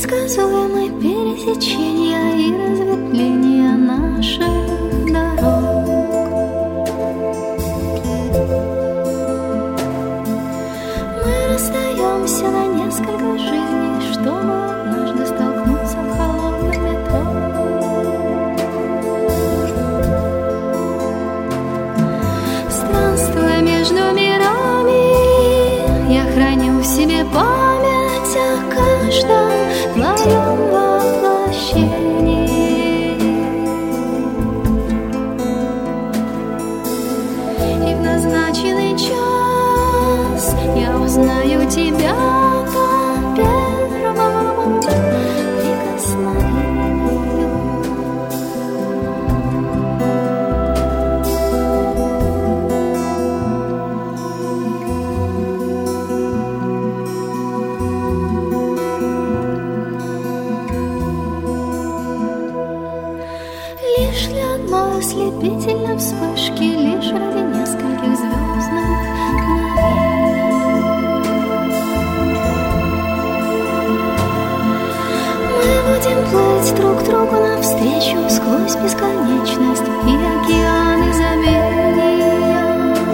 Непредсказуемые пересечения и разветвления наших дорог. Мы расстаемся на несколько жизней, чтобы однажды столкнуться в холодном метро. Странствуя между мирами, я храню в себе память о каждом твоем воплощении. И в назначенный час я узнаю тебя по первому прикосновению. Лишь для одной ослепительной вспышки, лишь ради нескольких звездных мгновений. Мы будем плыть друг другу навстречу сквозь бесконечность и океаны забвения.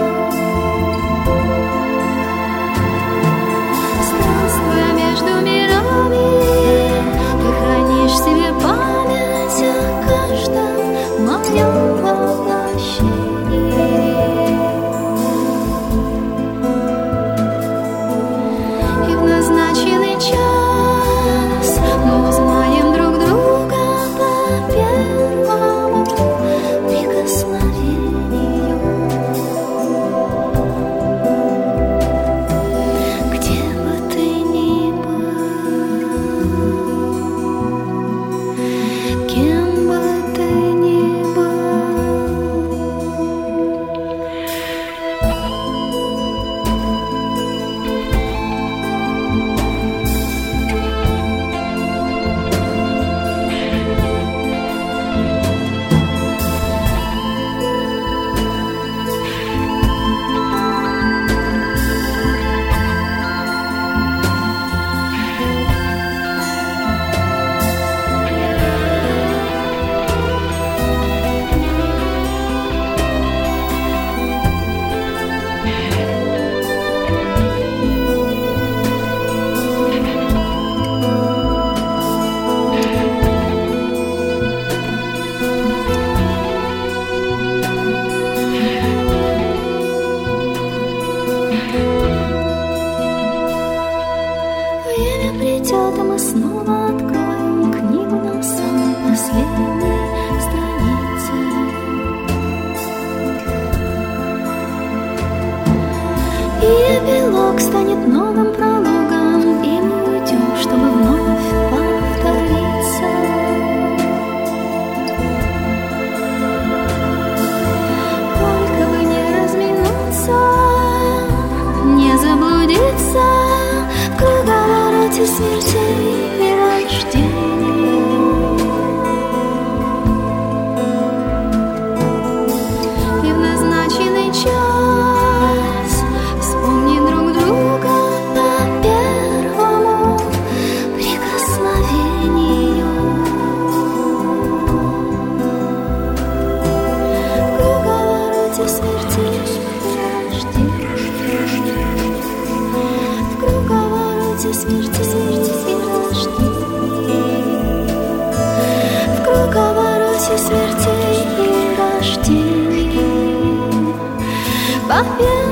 Странствуя между мирами, ты хранишь в себе память о каждом моем воплощении. И в назначенный час мы узнаем друг друга по первому прикосновению. Где бы ты ни был, кем бы ты ни был. Время придет, и мы снова откроем книгу на самой последней странице. И эпилог станет новым прологом, и мы уйдем, чтобы вновь повториться. Только бы не разминуться, не заблудиться в круговороте смертей и рождений. И в назначенный час вспомни друг друга по первому прикосновению. В круговороте смертей и рождений. В круговороте смерти и рождений. В круговороте смертей и рождений. По